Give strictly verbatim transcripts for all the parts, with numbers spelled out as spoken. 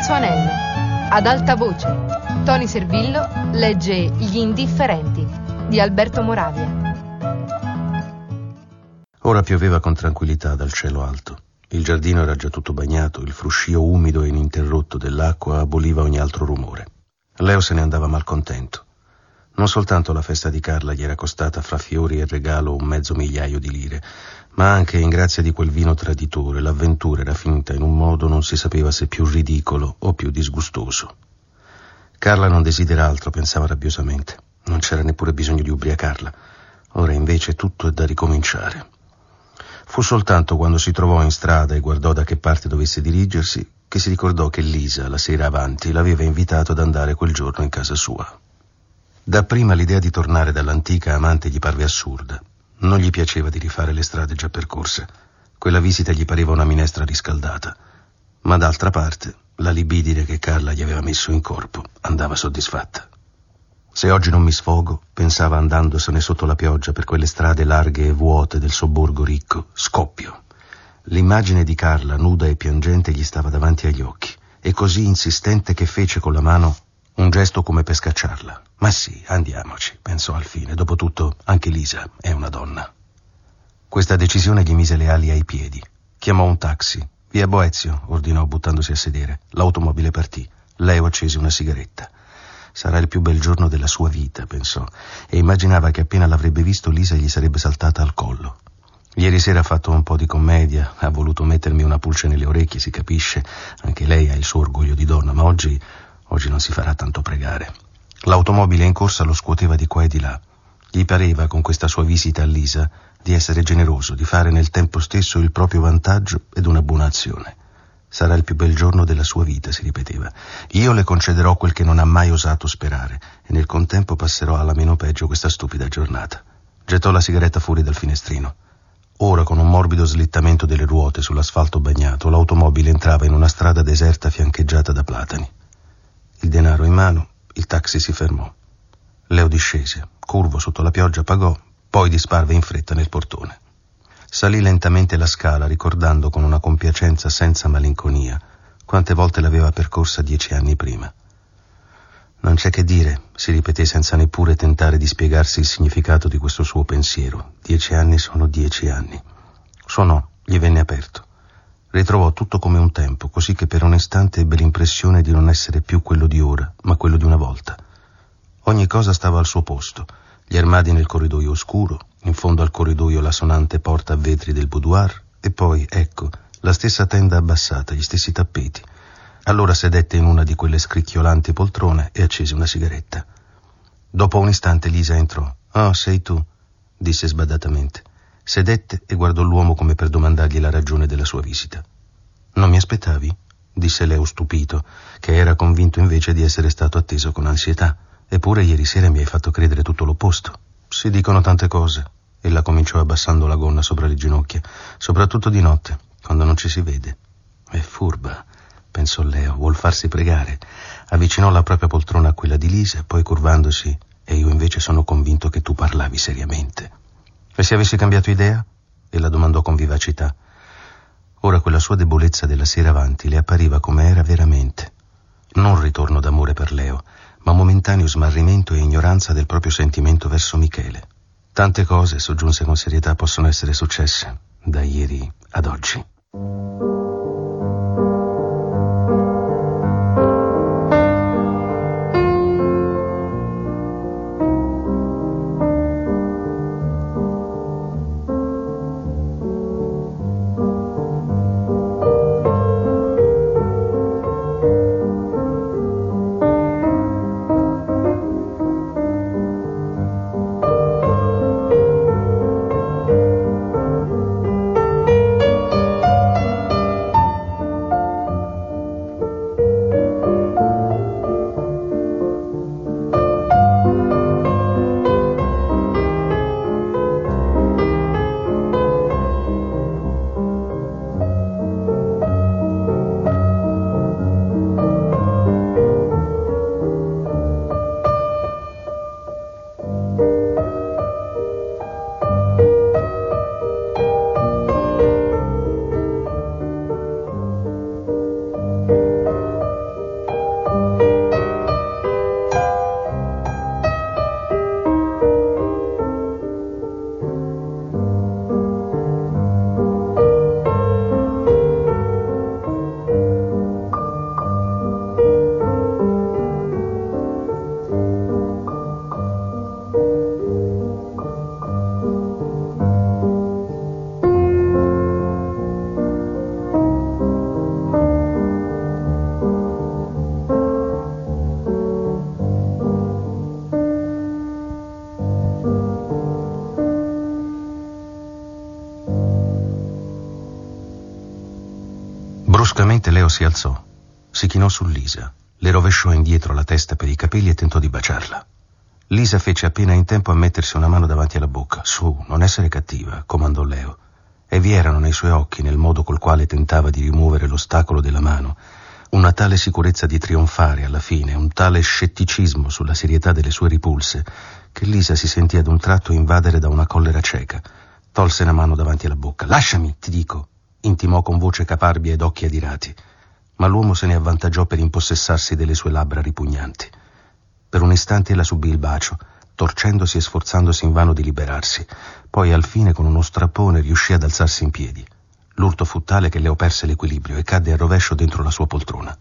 Terzo anello. Ad alta voce, Tony Servillo legge Gli indifferenti di Alberto Moravia. Ora pioveva con tranquillità dal cielo alto. Il giardino era già tutto bagnato, il fruscio umido e ininterrotto dell'acqua aboliva ogni altro rumore. Leo se ne andava malcontento. Non soltanto la festa di Carla gli era costata fra fiori e regalo un mezzo migliaio di lire, ma anche in grazia di quel vino traditore l'avventura era finita in un modo non si sapeva se più ridicolo o più disgustoso. Carla non desidera altro, pensava rabbiosamente. Non c'era neppure bisogno di ubriacarla. Ora invece tutto è da ricominciare. Fu soltanto quando si trovò in strada e guardò da che parte dovesse dirigersi che si ricordò che Lisa, la sera avanti, l'aveva invitato ad andare quel giorno in casa sua. Dapprima l'idea di tornare dall'antica amante gli parve assurda. Non gli piaceva di rifare le strade già percorse. Quella visita gli pareva una minestra riscaldata. Ma d'altra parte, la libidine che Carla gli aveva messo in corpo andava soddisfatta. Se oggi non mi sfogo, pensava andandosene sotto la pioggia per quelle strade larghe e vuote del sobborgo ricco, scoppio. L'immagine di Carla, nuda e piangente, gli stava davanti agli occhi, e così insistente che fece con la mano un gesto come per scacciarla. Ma sì, andiamoci, pensò al fine. Dopotutto, anche Lisa è una donna. Questa decisione gli mise le ali ai piedi. Chiamò un taxi. Via Boezio, ordinò buttandosi a sedere. L'automobile partì. Leo accese una sigaretta. Sarà il più bel giorno della sua vita, pensò, e immaginava che appena l'avrebbe visto Lisa gli sarebbe saltata al collo. Ieri sera ha fatto un po' di commedia, ha voluto mettermi una pulce nelle orecchie, si capisce, anche lei ha il suo orgoglio di donna, ma oggi, oggi non si farà tanto pregare. L'automobile in corsa lo scuoteva di qua e di là. Gli pareva, con questa sua visita a Lisa, di essere generoso, di fare nel tempo stesso il proprio vantaggio ed una buona azione. Sarà il più bel giorno della sua vita, si ripeteva. Io le concederò quel che non ha mai osato sperare e nel contempo passerò alla meno peggio questa stupida giornata. Gettò la sigaretta fuori dal finestrino. Ora, con un morbido slittamento delle ruote sull'asfalto bagnato, l'automobile entrava in una strada deserta fiancheggiata da platani. Il denaro in mano, il taxi si fermò. Leo discese, curvo sotto la pioggia, pagò, poi disparve in fretta nel portone. Salì lentamente la scala, ricordando con una compiacenza senza malinconia quante volte l'aveva percorsa dieci anni prima. Non c'è che dire, si ripeté senza neppure tentare di spiegarsi il significato di questo suo pensiero. Dieci anni sono dieci anni. Suonò, gli venne aperto. Ritrovò tutto come un tempo, così che per un istante ebbe l'impressione di non essere più quello di ora, ma quello di una volta. Ogni cosa stava al suo posto. Gli armadi nel corridoio oscuro, in fondo al corridoio la sonante porta a vetri del boudoir, e poi, ecco, la stessa tenda abbassata, gli stessi tappeti. Allora sedette in una di quelle scricchiolanti poltrone e accese una sigaretta. Dopo un istante Lisa entrò. «Oh, sei tu», disse sbadatamente. Sedette e guardò l'uomo come per domandargli la ragione della sua visita. «Non mi aspettavi?» disse Leo stupito, che era convinto invece di essere stato atteso con ansietà. «Eppure ieri sera mi hai fatto credere tutto l'opposto». «Si dicono tante cose». Ella cominciò abbassando la gonna sopra le ginocchia, soprattutto di notte, quando non ci si vede. «È furba», pensò Leo, vuol farsi pregare. Avvicinò la propria poltrona a quella di Lisa, poi curvandosi: «E io invece sono convinto che tu parlavi seriamente». «E se avessi cambiato idea?» Ella domandò con vivacità. Ora quella sua debolezza della sera avanti le appariva come era veramente. Non ritorno d'amore per Leo, ma momentaneo smarrimento e ignoranza del proprio sentimento verso Michele. Tante cose, soggiunse con serietà, possono essere successe da ieri ad oggi. Improvvisamente Leo si alzò, si chinò su Lisa, le rovesciò indietro la testa per i capelli e tentò di baciarla. Lisa fece appena in tempo a mettersi una mano davanti alla bocca. «Su, non essere cattiva», comandò Leo, e vi erano nei suoi occhi, nel modo col quale tentava di rimuovere l'ostacolo della mano, una tale sicurezza di trionfare alla fine, un tale scetticismo sulla serietà delle sue ripulse, che Lisa si sentì ad un tratto invadere da una collera cieca. Tolse la mano davanti alla bocca. «Lasciami, ti dico», intimò con voce caparbia ed occhi adirati. Ma l'uomo se ne avvantaggiò per impossessarsi delle sue labbra ripugnanti. Per un istante ella subì il bacio, torcendosi e sforzandosi invano di liberarsi. Poi al fine con uno strappone riuscì ad alzarsi in piedi. L'urto fu tale che Leo perse l'equilibrio e cadde a rovescio dentro la sua poltrona.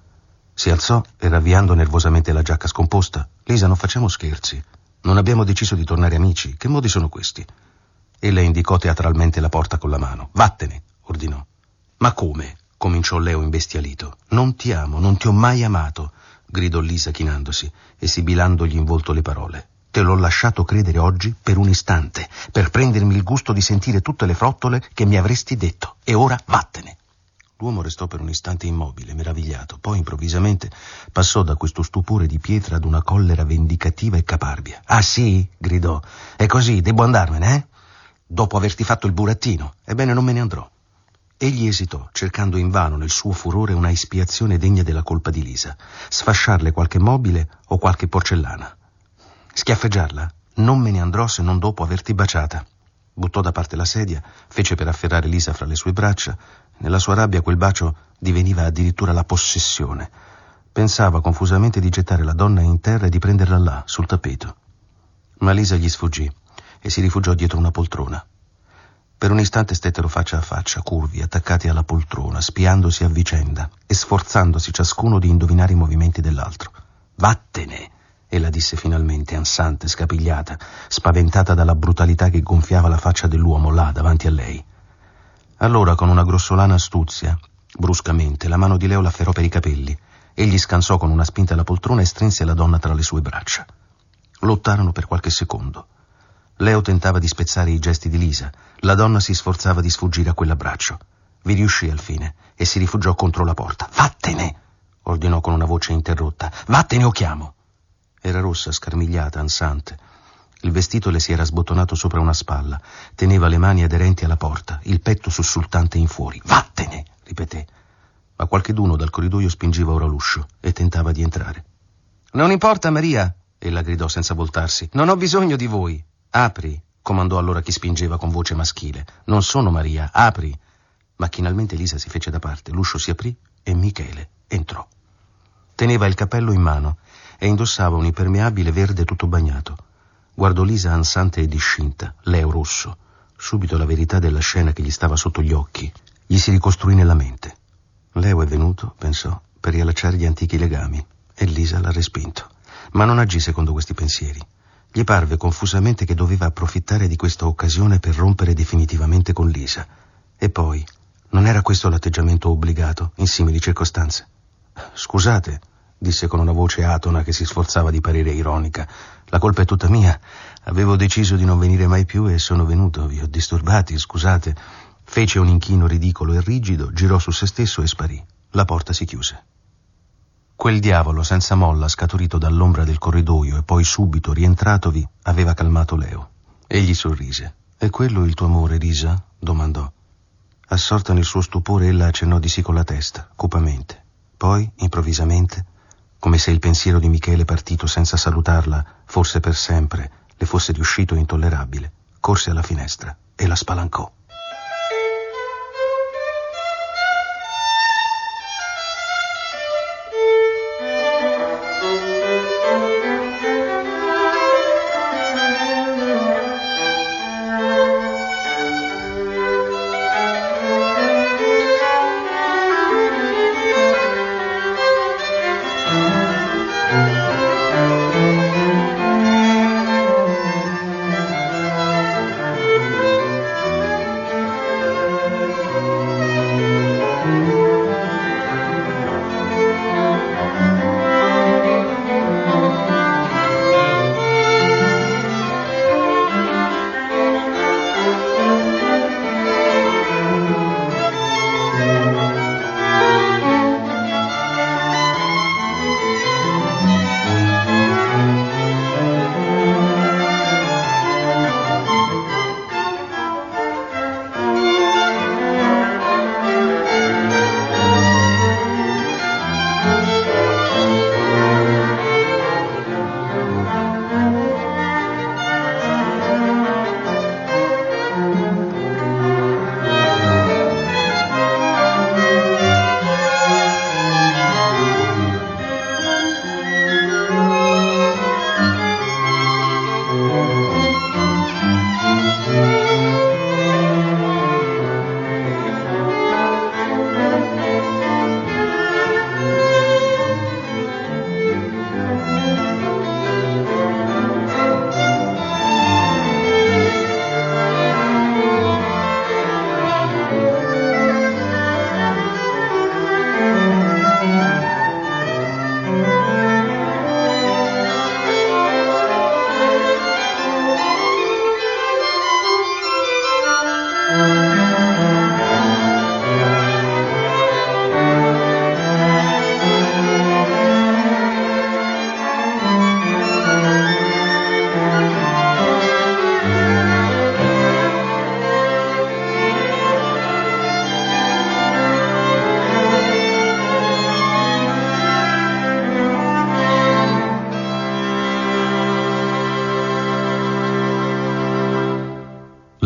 Si alzò e, ravviando nervosamente la giacca scomposta: «Lisa, non facciamo scherzi. Non abbiamo deciso di tornare amici. Che modi sono questi?» Ella indicò teatralmente la porta con la mano. «Vattene», ordinò. «Ma come?» cominciò Leo imbestialito. «Non ti amo, non ti ho mai amato», gridò Lisa chinandosi e sibilandogli in volto le parole. «Te l'ho lasciato credere oggi per un istante, per prendermi il gusto di sentire tutte le frottole che mi avresti detto. E ora vattene». L'uomo restò per un istante immobile, meravigliato. Poi improvvisamente passò da questo stupore di pietra ad una collera vendicativa e caparbia. «Ah sì?» gridò. «È così, devo andarmene, eh? Dopo averti fatto il burattino? Ebbene, non me ne andrò». Egli esitò, cercando invano nel suo furore una espiazione degna della colpa di Lisa. Sfasciarle qualche mobile o qualche porcellana. Schiaffeggiarla? «Non me ne andrò se non dopo averti baciata». Buttò da parte la sedia, fece per afferrare Lisa fra le sue braccia. Nella sua rabbia quel bacio diveniva addirittura la possessione. Pensava confusamente di gettare la donna in terra e di prenderla là, sul tappeto. Ma Lisa gli sfuggì e si rifugiò dietro una poltrona. Per un istante stettero faccia a faccia, curvi, attaccati alla poltrona, spiandosi a vicenda e sforzandosi ciascuno di indovinare i movimenti dell'altro. «Vattene!» ella disse finalmente, ansante, scapigliata, spaventata dalla brutalità che gonfiava la faccia dell'uomo là, davanti a lei. Allora, con una grossolana astuzia, bruscamente, la mano di Leo l'afferrò per i capelli. Egli scansò con una spinta la poltrona e strinse la donna tra le sue braccia. Lottarono per qualche secondo. Leo tentava di spezzare i gesti di Lisa. La donna si sforzava di sfuggire a quell'abbraccio. Vi riuscì al fine e si rifugiò contro la porta. «Vattene!» ordinò con una voce interrotta. «Vattene o chiamo!» Era rossa, scarmigliata, ansante. Il vestito le si era sbottonato sopra una spalla. Teneva le mani aderenti alla porta, il petto sussultante in fuori. «Vattene!» ripeté. Ma qualcheduno dal corridoio spingeva ora l'uscio e tentava di entrare. «Non importa, Maria!» ella gridò senza voltarsi. «Non ho bisogno di voi!» «Apri!» comandò allora chi spingeva con voce maschile. «Non sono Maria, apri!» Macchinalmente Lisa si fece da parte, l'uscio si aprì e Michele entrò. Teneva il cappello in mano e indossava un impermeabile verde tutto bagnato. Guardò Lisa ansante e discinta, Leo rosso. Subito la verità della scena che gli stava sotto gli occhi gli si ricostruì nella mente. Leo è venuto, pensò, per riallacciare gli antichi legami, e Lisa l'ha respinto. Ma non agì secondo questi pensieri. Gli parve confusamente che doveva approfittare di questa occasione per rompere definitivamente con Lisa. E poi, non era questo l'atteggiamento obbligato in simili circostanze? «Scusate», disse con una voce atona che si sforzava di parere ironica. «La colpa è tutta mia. Avevo deciso di non venire mai più e sono venuto. Vi ho disturbati, scusate». Fece un inchino ridicolo e rigido, girò su se stesso e sparì. La porta si chiuse. Quel diavolo senza molla scaturito dall'ombra del corridoio e poi subito rientratovi aveva calmato Leo. Egli sorrise. «È quello il tuo amore, Lisa?» domandò. Assorta nel suo stupore, ella accennò di sì con la testa, cupamente. Poi, improvvisamente, come se il pensiero di Michele partito senza salutarla, forse per sempre, le fosse riuscito intollerabile, corse alla finestra e la spalancò.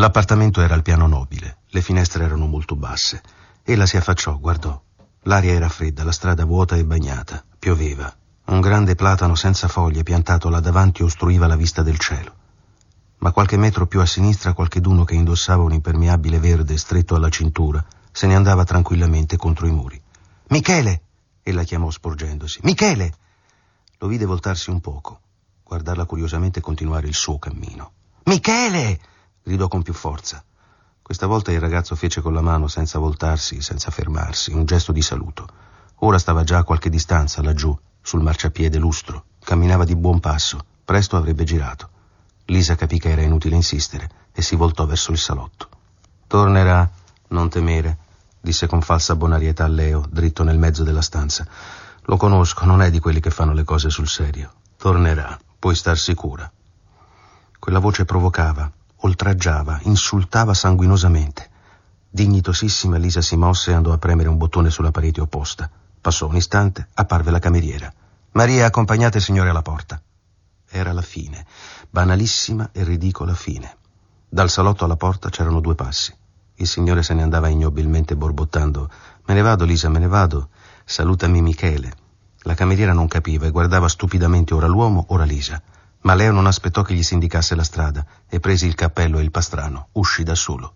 L'appartamento era al piano nobile, le finestre erano molto basse. Ella si affacciò, guardò. L'aria era fredda, la strada vuota e bagnata. Pioveva. Un grande platano senza foglie piantato là davanti ostruiva la vista del cielo. Ma qualche metro più a sinistra qualcheduno che indossava un impermeabile verde stretto alla cintura se ne andava tranquillamente contro i muri. «Michele!» ella chiamò sporgendosi. «Michele!» Lo vide voltarsi un poco, guardarla curiosamente e continuare il suo cammino. «Michele!» gridò con più forza. Questa volta il ragazzo fece con la mano, senza voltarsi, senza fermarsi, un gesto di saluto. Ora stava già a qualche distanza, laggiù, sul marciapiede lustro. Camminava di buon passo. Presto avrebbe girato. Lisa capì che era inutile insistere e si voltò verso il salotto. «Tornerà, non temere», disse con falsa bonarietà Leo, dritto nel mezzo della stanza. «Lo conosco, non è di quelli che fanno le cose sul serio. Tornerà, puoi star sicura». Quella voce provocava, oltraggiava, insultava sanguinosamente. Dignitosissima, Lisa si mosse e andò a premere un bottone sulla parete opposta. Passò un istante, apparve la cameriera. «Maria, accompagnate il signore alla porta». Era la fine, banalissima e ridicola fine. Dal salotto alla porta c'erano due passi. Il signore se ne andava ignobilmente borbottando. «Me ne vado, Lisa, me ne vado. Salutami Michele». La cameriera non capiva e guardava stupidamente ora l'uomo, ora Lisa. Ma Leo non aspettò che gli si indicasse la strada e presi il cappello e il pastrano. Uscì da solo.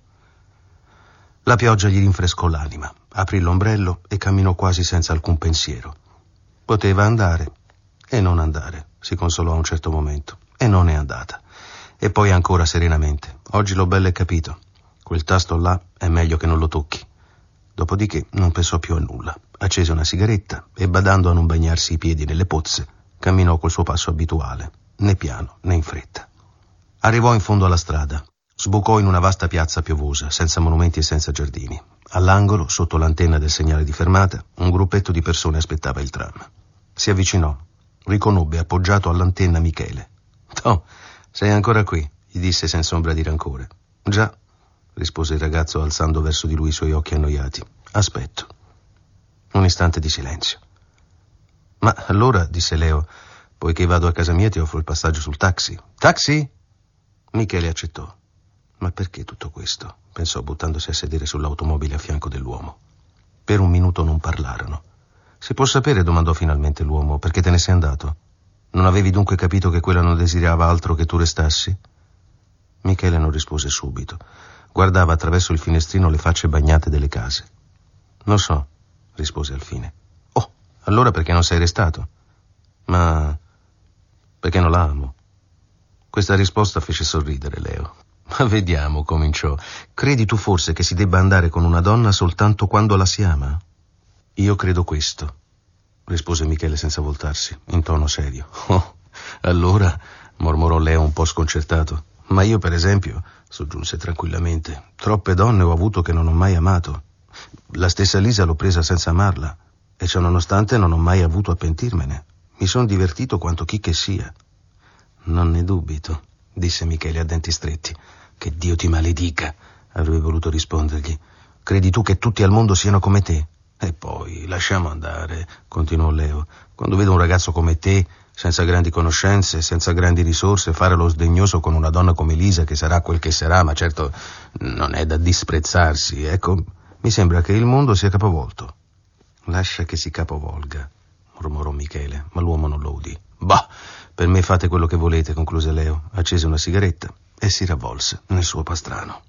La pioggia gli rinfrescò l'anima. Aprì l'ombrello e camminò quasi senza alcun pensiero. Poteva andare e non andare, si consolò a un certo momento. E non è andata. E poi ancora serenamente. Oggi l'ho bello e capito. Quel tasto là è meglio che non lo tocchi. Dopodiché non pensò più a nulla. Accese una sigaretta e, badando a non bagnarsi i piedi nelle pozze, camminò col suo passo abituale, né piano né in fretta. Arrivò in fondo alla strada. Sbucò in una vasta piazza piovosa, senza monumenti e senza giardini. All'angolo, sotto l'antenna del segnale di fermata, un gruppetto di persone aspettava il tram. Si avvicinò. Riconobbe appoggiato all'antenna Michele. «Oh, sei ancora qui», gli disse senza ombra di rancore. «Già», rispose il ragazzo alzando verso di lui i suoi occhi annoiati. «Aspetto». Un istante di silenzio. «Ma allora», disse Leo, «poiché vado a casa mia ti offro il passaggio sul taxi». «Taxi?» Michele accettò. «Ma perché tutto questo?» pensò, buttandosi a sedere sull'automobile a fianco dell'uomo. Per un minuto non parlarono. «Si può sapere», domandò finalmente l'uomo, «perché te ne sei andato? Non avevi dunque capito che quella non desiderava altro che tu restassi?» Michele non rispose subito. Guardava attraverso il finestrino le facce bagnate delle case. «Lo so», rispose alfine. «Oh, allora perché non sei restato?» «Ma perché non la amo». Questa risposta fece sorridere Leo. «Ma vediamo», cominciò. «Credi tu forse che si debba andare con una donna soltanto quando la si ama?» «Io credo questo», rispose Michele senza voltarsi, in tono serio. «Oh, allora», mormorò Leo un po' sconcertato. «Ma io, per esempio», soggiunse tranquillamente, «troppe donne ho avuto che non ho mai amato. La stessa Lisa l'ho presa senza amarla, e ciò nonostante non ho mai avuto a pentirmene. Mi son divertito quanto chi che sia». «Non ne dubito», disse Michele a denti stretti. «Che Dio ti maledica», avrebbe voluto rispondergli. «Credi tu che tutti al mondo siano come te?» «E poi, lasciamo andare», continuò Leo. «Quando vedo un ragazzo come te, senza grandi conoscenze, senza grandi risorse, fare lo sdegnoso con una donna come Lisa, che sarà quel che sarà, ma certo non è da disprezzarsi, ecco, mi sembra che il mondo sia capovolto». «Lascia che si capovolga», mormorò Michele, ma l'uomo non lo udì. «Bah, per me fate quello che volete», concluse Leo, accese una sigaretta e si ravvolse nel suo pastrano.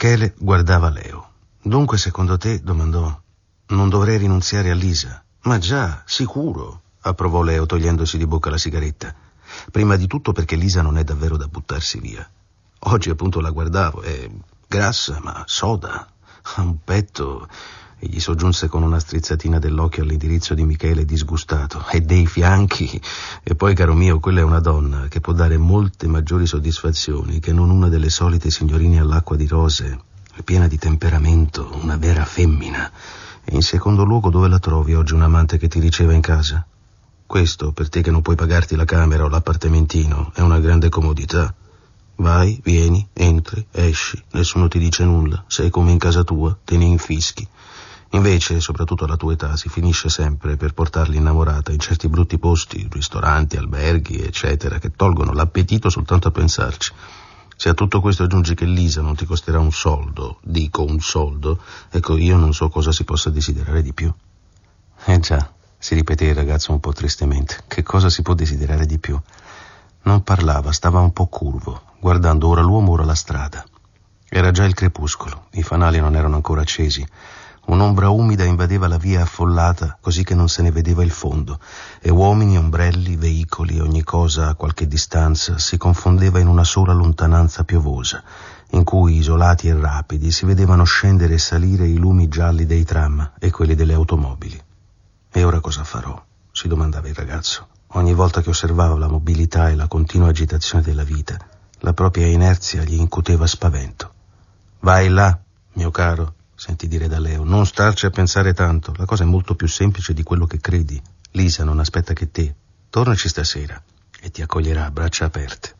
Michele guardava Leo. «Dunque, secondo te», domandò, «non dovrei rinunziare a Lisa?» «Ma già, sicuro», approvò Leo togliendosi di bocca la sigaretta. «Prima di tutto perché Lisa non è davvero da buttarsi via. Oggi appunto la guardavo, è grassa ma soda, ha un petto...» E gli soggiunse con una strizzatina dell'occhio all'indirizzo di Michele disgustato. «E dei fianchi! E poi, caro mio, quella è una donna che può dare molte maggiori soddisfazioni che non una delle solite signorine all'acqua di rose, piena di temperamento, una vera femmina. E in secondo luogo, dove la trovi oggi un amante che ti riceva in casa? Questo, per te che non puoi pagarti la camera o l'appartamentino, è una grande comodità. Vai, vieni, entri, esci, nessuno ti dice nulla, sei come in casa tua, te ne infischi. Invece, soprattutto alla tua età, si finisce sempre per portarli innamorata in certi brutti posti, ristoranti, alberghi, eccetera, che tolgono l'appetito soltanto a pensarci. Se a tutto questo aggiungi che Lisa non ti costerà un soldo, dico un soldo, ecco, io non so cosa si possa desiderare di più». «Eh già», si ripeté il ragazzo un po' tristemente, «che cosa si può desiderare di più?» Non parlava, stava un po' curvo, guardando ora l'uomo, ora la strada. Era già il crepuscolo, i fanali non erano ancora accesi. Un'ombra umida invadeva la via affollata, così che non se ne vedeva il fondo, e uomini, ombrelli, veicoli, ogni cosa a qualche distanza si confondeva in una sola lontananza piovosa, in cui, isolati e rapidi, si vedevano scendere e salire i lumi gialli dei tram e quelli delle automobili. «E ora cosa farò?» si domandava il ragazzo. Ogni volta che osservava la mobilità e la continua agitazione della vita, la propria inerzia gli incuteva spavento. «Vai là, mio caro», sentì dire da Leo, «non starci a pensare tanto, la cosa è molto più semplice di quello che credi. Lisa non aspetta che te. Tornaci stasera e ti accoglierà a braccia aperte».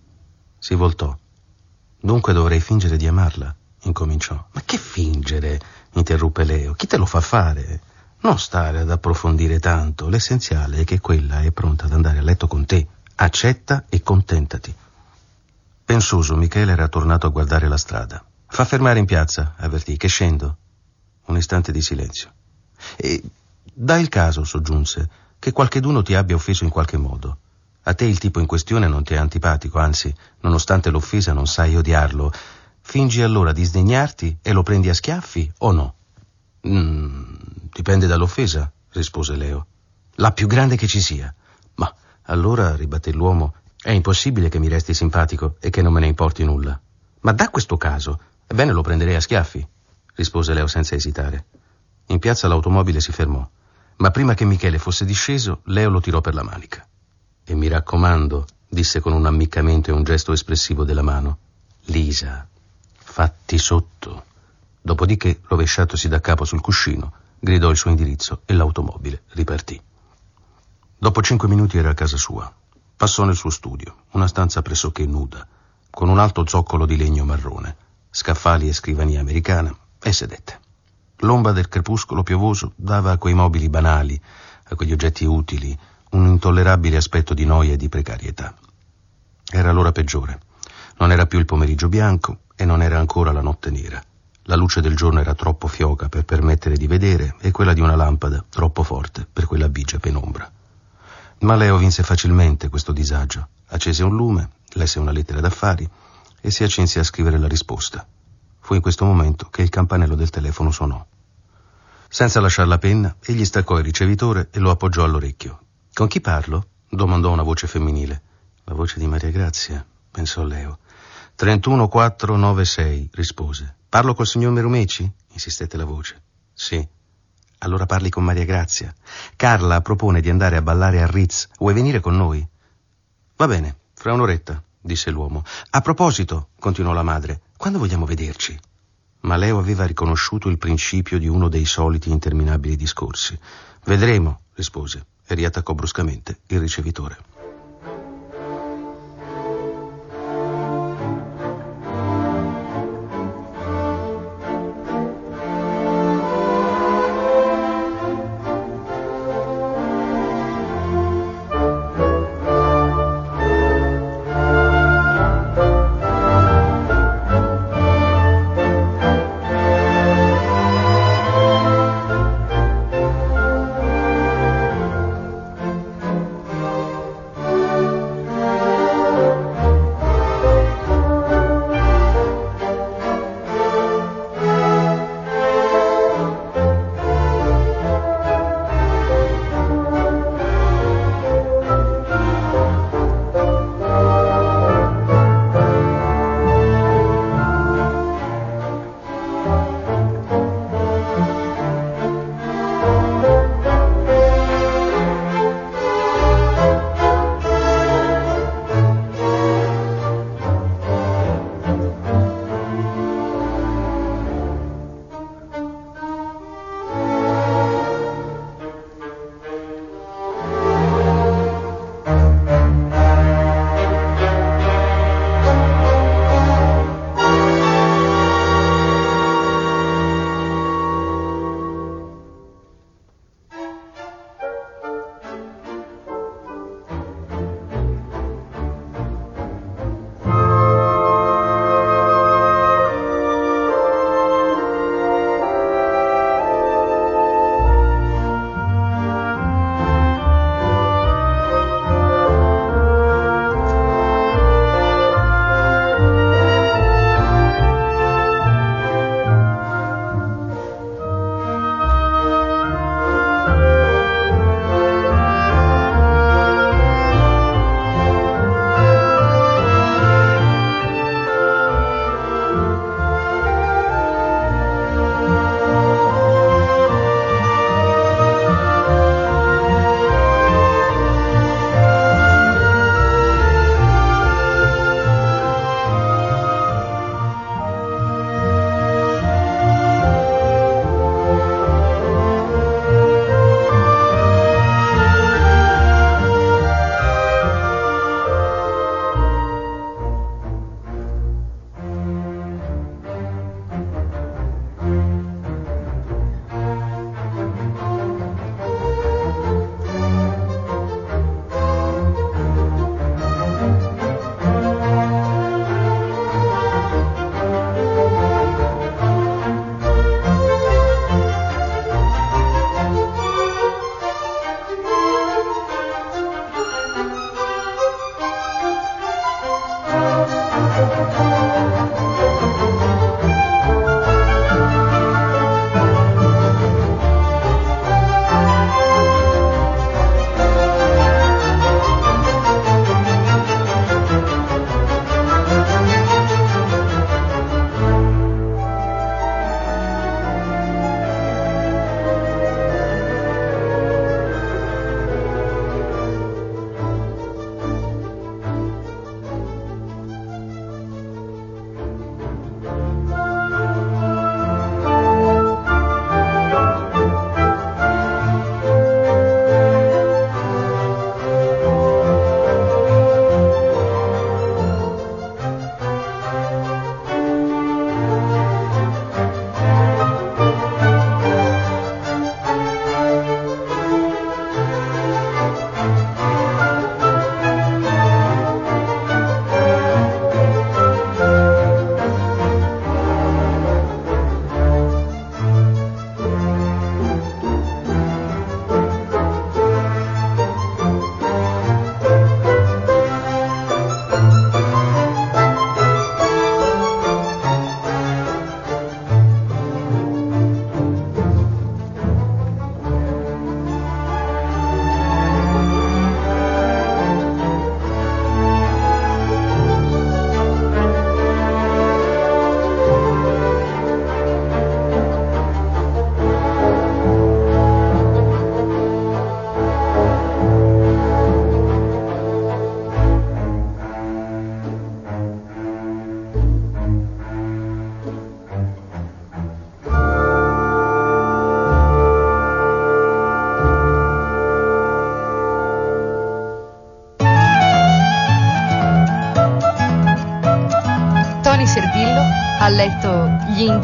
Si voltò. «Dunque dovrei fingere di amarla?» incominciò. «Ma che fingere?» interruppe Leo. «Chi te lo fa fare? Non stare ad approfondire tanto, l'essenziale è che quella è pronta ad andare a letto con te. Accetta e contentati». Pensoso, Michele era tornato a guardare la strada. «Fa fermare in piazza», avvertì, «che scendo». Un istante di silenzio. «E dà il caso», soggiunse, «che qualcheduno ti abbia offeso in qualche modo. A te il tipo in questione non ti è antipatico, anzi, nonostante l'offesa non sai odiarlo. Fingi allora di sdegnarti e lo prendi a schiaffi o no?» Mm, «Dipende dall'offesa», rispose Leo. «La più grande che ci sia». «Ma allora», ribatté l'uomo, «è impossibile che mi resti simpatico e che non me ne importi nulla». «Ma da questo caso, ebbene lo prenderei a schiaffi», rispose Leo senza esitare. In piazza l'automobile si fermò, ma prima che Michele fosse disceso, Leo lo tirò per la manica. «E mi raccomando», disse con un ammiccamento e un gesto espressivo della mano, «Lisa, fatti sotto». Dopodiché, rovesciatosi da capo sul cuscino, gridò il suo indirizzo e l'automobile ripartì. Dopo cinque minuti era a casa sua. Passò nel suo studio, una stanza pressoché nuda, con un alto zoccolo di legno marrone, scaffali e scrivania americana, e sedette. L'ombra del crepuscolo piovoso dava a quei mobili banali, a quegli oggetti utili, un intollerabile aspetto di noia e di precarietà. Era l'ora peggiore. Non era più il pomeriggio bianco e non era ancora la notte nera. La luce del giorno era troppo fioca per permettere di vedere e quella di una lampada troppo forte per quella bigia penombra. Ma Leo vinse facilmente questo disagio. Accese un lume, lesse una lettera d'affari e si accinse a scrivere la risposta. Fu in questo momento che il campanello del telefono suonò. Senza lasciar la penna, egli staccò il ricevitore e lo appoggiò all'orecchio. «Con chi parlo?» domandò una voce femminile. «La voce di Maria Grazia», pensò Leo. trentuno quattro nove sei, rispose. «Parlo col signor Merumeci?» insistette la voce. «Sì». «Allora parli con Maria Grazia. Carla propone di andare a ballare a Ritz. Vuoi venire con noi?» «Va bene, fra un'oretta», disse l'uomo. «A proposito», continuò la madre, «quando vogliamo vederci?» Ma Leo aveva riconosciuto il principio di uno dei soliti interminabili discorsi. «Vedremo», rispose, e riattaccò bruscamente il ricevitore.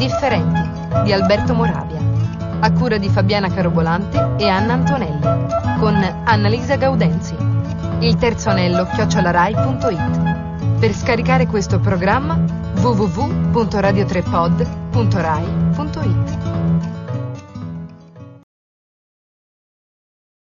indifferenti di Alberto Moravia, a cura di Fabiana Carobolante e Anna Antonelli, con Annalisa Gaudenzi. Il terzo anello chiocciolarai punto it. Per scaricare questo programma w w w punto radio tre pod punto rai